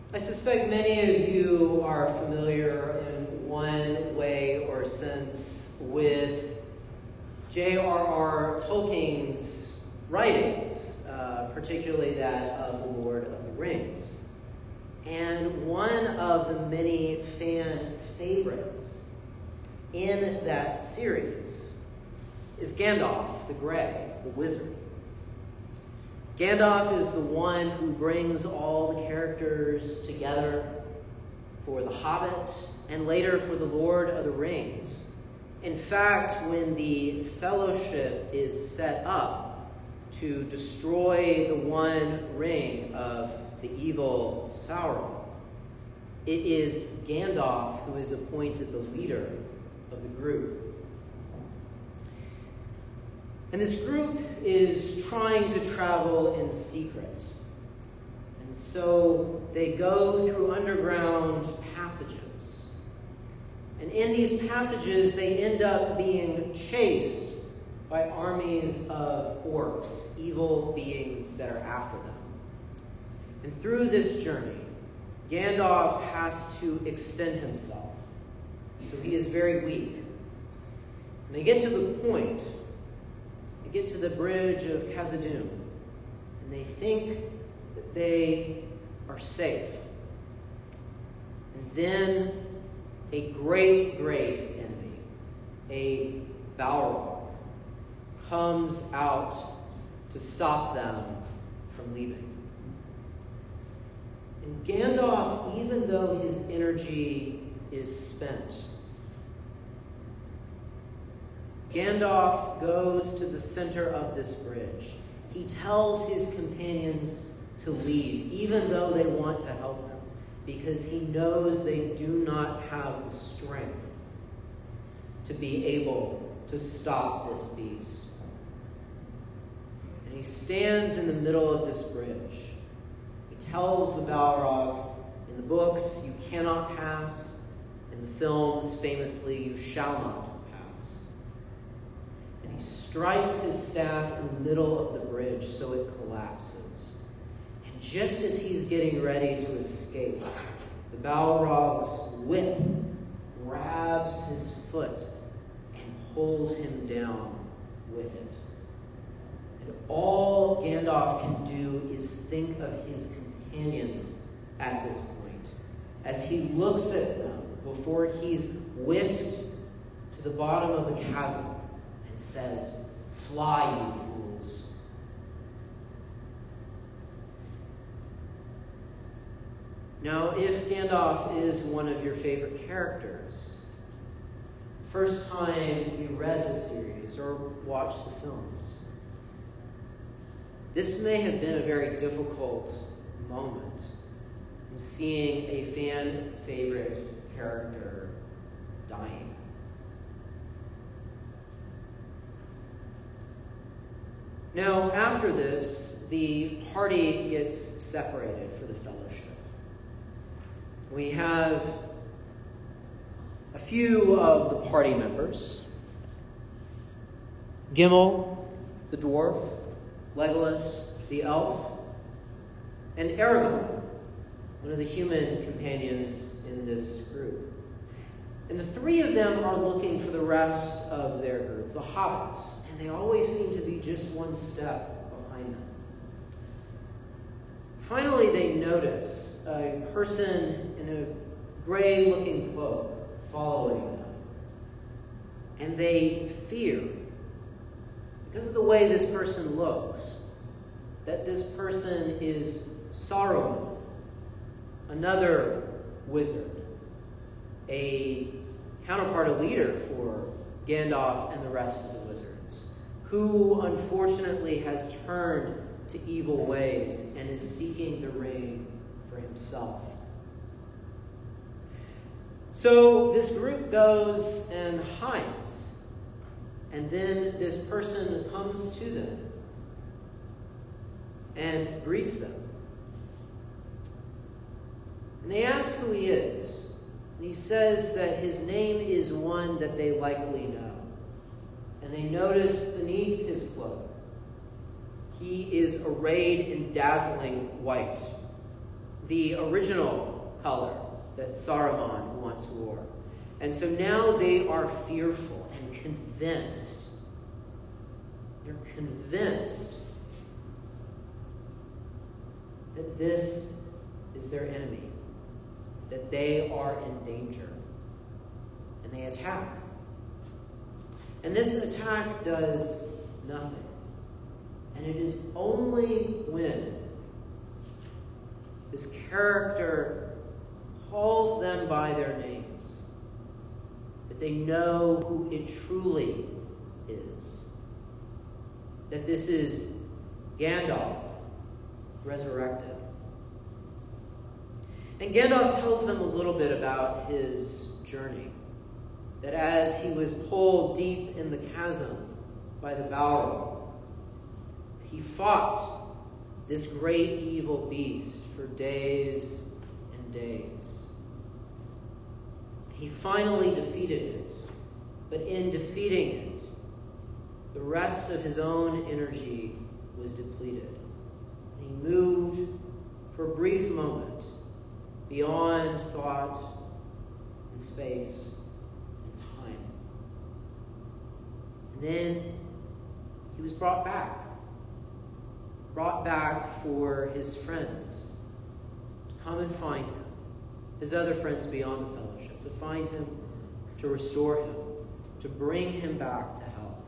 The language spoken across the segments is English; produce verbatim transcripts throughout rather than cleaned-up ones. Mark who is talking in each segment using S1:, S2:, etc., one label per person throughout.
S1: I suspect many of you are familiar in one way or sense with J R R Tolkien's writings, uh, particularly that of The Lord of the Rings. And one of the many fan favorites in that series is Gandalf the Grey, the wizard. Gandalf is the one who brings all the characters together for The Hobbit and later for The Lord of the Rings. In fact, when the Fellowship is set up to destroy the One Ring of the evil Sauron, it is Gandalf who is appointed the leader of the group. And this group is trying to travel in secret. And so they go through underground passages. And in these passages, they end up being chased by armies of orcs, evil beings that are after them. And through this journey, Gandalf has to extend himself. So he is very weak. And they get to the point They get to the bridge of Khazad-dûm, and they think that they are safe. And then a great, great enemy, a Balrog, comes out to stop them from leaving. And Gandalf, even though his energy is spent, Gandalf goes to the center of this bridge. He tells his companions to leave, even though they want to help him, because he knows they do not have the strength to be able to stop this beast. And he stands in the middle of this bridge. He tells the Balrog, in the books, you cannot pass. In the films, famously, you shall not. He strikes his staff in the middle of the bridge so it collapses. And just as he's getting ready to escape, the Balrog's whip grabs his foot and pulls him down with it. And all Gandalf can do is think of his companions at this point, as he looks at them before he's whisked to the bottom of the chasm, says, "Fly, you fools." Now, if Gandalf is one of your favorite characters, first time you read the series or watched the films, this may have been a very difficult moment in seeing a fan favorite character dying. Now, after this, the party gets separated for the Fellowship. We have a few of the party members. Gimli, the dwarf, Legolas, the elf, and Aragorn, one of the human companions in this group. And the three of them are looking for the rest of their group, the hobbits. And they always seem to be just one step behind them. Finally, they notice a person in a gray-looking cloak following them. And they fear, because of the way this person looks, that this person is Saruman, another wizard, a counterpart, a leader for Gandalf and the rest of the wizards, who unfortunately has turned to evil ways and is seeking the ring for himself. So this group goes and hides, and then this person comes to them and greets them. And they ask who he is. And he says that his name is one that they likely know. And they notice beneath his cloak, he is arrayed in dazzling white, the original color that Saruman once wore. And so now they are fearful and convinced. They're convinced that this is their enemy, that they are in danger. And they attack. And this attack does nothing. And it is only when this character calls them by their names that they know who it truly is. That this is Gandalf resurrected. And Gandalf tells them a little bit about his journey. That as he was pulled deep in the chasm by the Balrog, he fought this great evil beast for days and days. He finally defeated it, but in defeating it, the rest of his own energy was depleted. He moved for a brief moment beyond thought and space. And then he was brought back. Brought back for his friends to come and find him. His other friends beyond the fellowship. To find him, to restore him, to bring him back to health.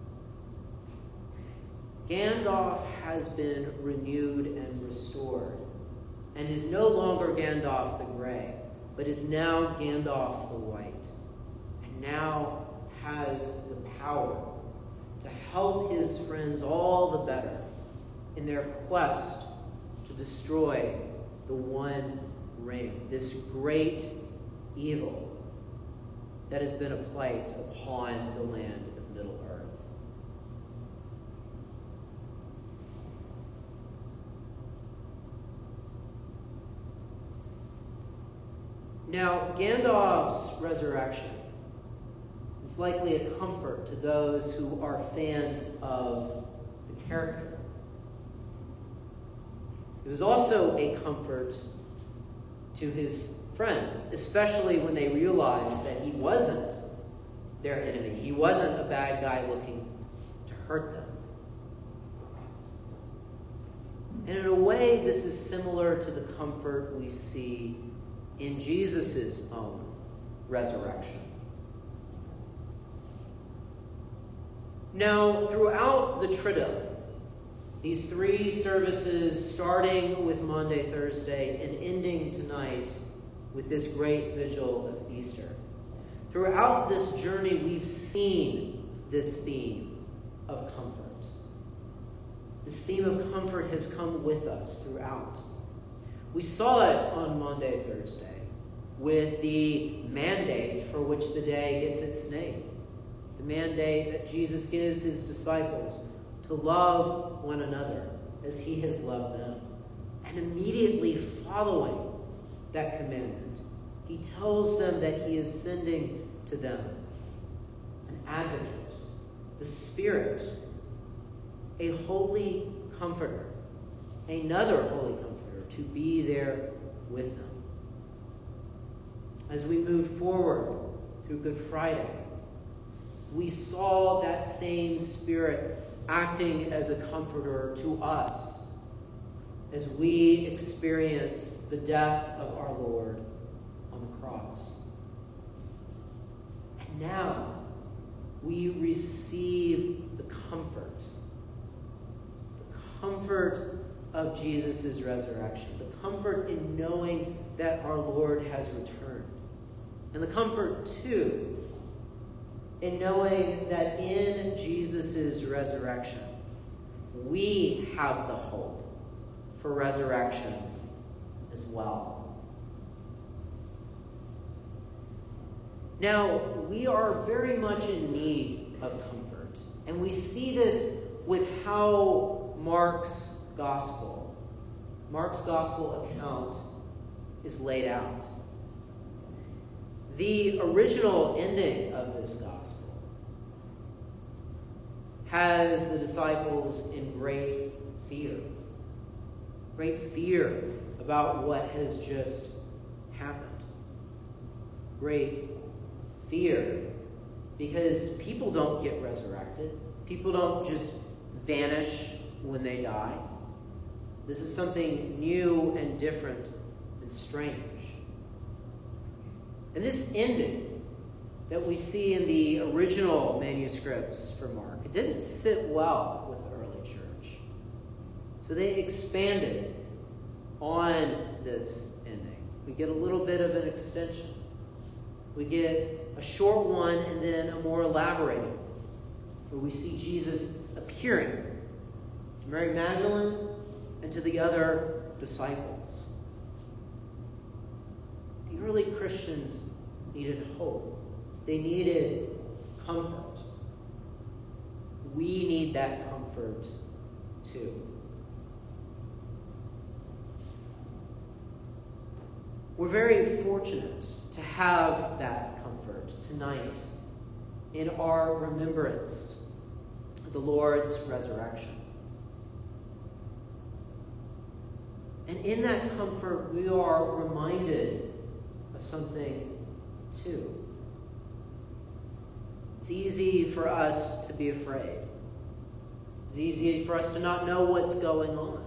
S1: Gandalf has been renewed and restored. And is no longer Gandalf the Grey, but is now Gandalf the White. And now has the power to help his friends all the better in their quest to destroy the One Ring, this great evil that has been a plague upon the land of Middle-earth. Now, Gandalf's resurrection is likely a comfort to those who are fans of the character. It was also a comfort to his friends, especially when they realized that he wasn't their enemy. He wasn't a bad guy looking to hurt them. And in a way, this is similar to the comfort we see in Jesus' own resurrection. Now, throughout the Triduum, these three services, starting with Maundy, Thursday, and ending tonight with this great vigil of Easter, throughout this journey, we've seen this theme of comfort. This theme of comfort has come with us throughout. We saw it on Maundy, Thursday, with the mandate for which the day gets its name. The mandate that Jesus gives his disciples to love one another as he has loved them. And immediately following that commandment, he tells them that he is sending to them an advocate, the Spirit, a holy comforter, another holy comforter to be there with them. As we move forward through Good Friday, we saw that same Spirit acting as a comforter to us as we experience the death of our Lord on the cross. And now we receive the comfort, the comfort of Jesus' resurrection, the comfort in knowing that our Lord has returned, and the comfort, too, in knowing that in Jesus' resurrection, we have the hope for resurrection as well. Now, we are very much in need of comfort, and we see this with how Mark's gospel, Mark's gospel account is laid out. The original ending of this gospel has the disciples in great fear. Great fear about about what has just happened. Great fear, because people don't get resurrected. People don't just vanish when they die. This is something new and different and strange. And this ending that we see in the original manuscripts for Mark, it didn't sit well with the early church. So they expanded on this ending. We get a little bit of an extension. We get a short one and then a more elaborated one, where we see Jesus appearing to Mary Magdalene and to the other disciples. The early Christians needed hope. They needed comfort. We need that comfort too. We're very fortunate to have that comfort tonight in our remembrance of the Lord's resurrection. And in that comfort, we are reminded of something too. It's easy for us to be afraid. It's easy for us to not know what's going on.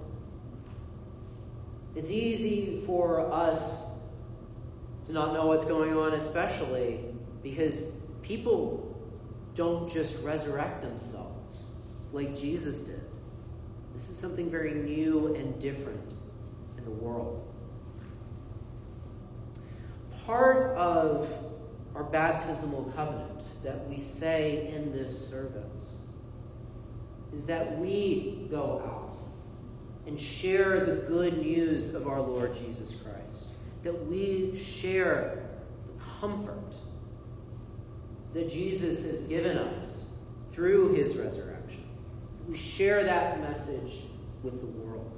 S1: It's easy for us to not know what's going on, especially because people don't just resurrect themselves like Jesus did. This is something very new and different in the world. Part of our baptismal covenant that we say in this service is that we go out and share the good news of our Lord Jesus Christ. That we share the comfort that Jesus has given us through his resurrection. We share that message with the world.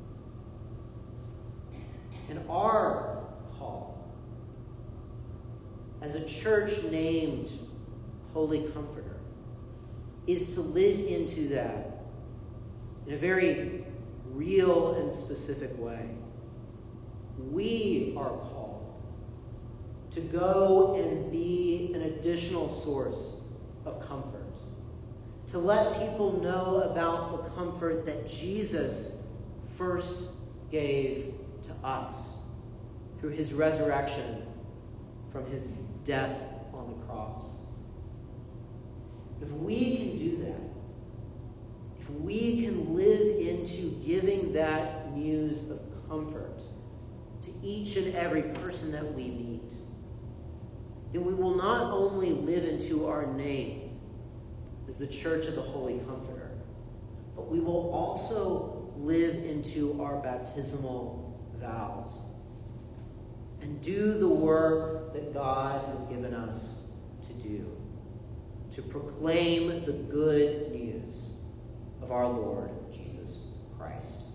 S1: And our call as a church named Holy Comforter is to live into that in a very real and specific way. We are called to go and be an additional source of comfort, to let people know about the comfort that Jesus first gave to us through his resurrection from his death on the cross. If we can do that, if we can live into giving that news of comfort to each and every person that we meet, then we will not only live into our name as the Church of the Holy Comforter, but we will also live into our baptismal vows and do the work that God has given us to do, to proclaim the good news of our Lord Jesus Christ.